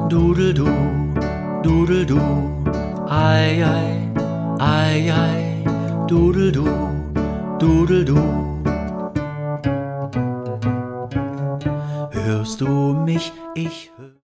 Dudeldu, Dudeldu, ei, ei, ei, ei, Dudeldu, Dudeldu. Hörst du mich? Ich höre.